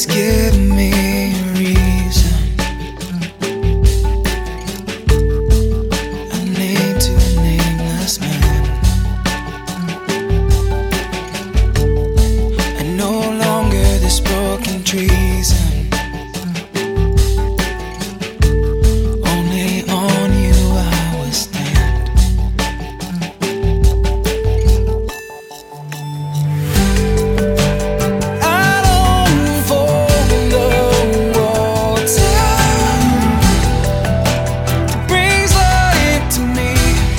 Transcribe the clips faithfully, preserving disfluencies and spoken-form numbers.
Please give me a reason, a name to a nameless man. And no longer this broken treason. Only on you I will stand. I long for the water that brings life to me.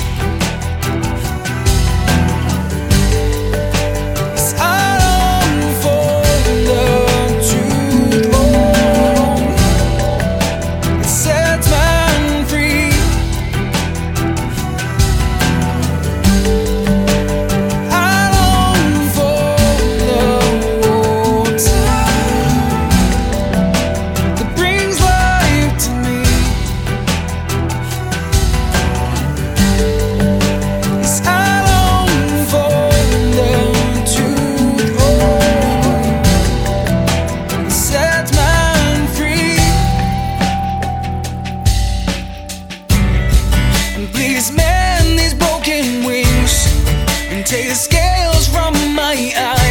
'Cause I long for the truth, oh, it sets man free. I long for the water that brings life to me. 'Cause I long for the truth, oh, it sets man free. And please mend these broken wings and take the scales from my eyes.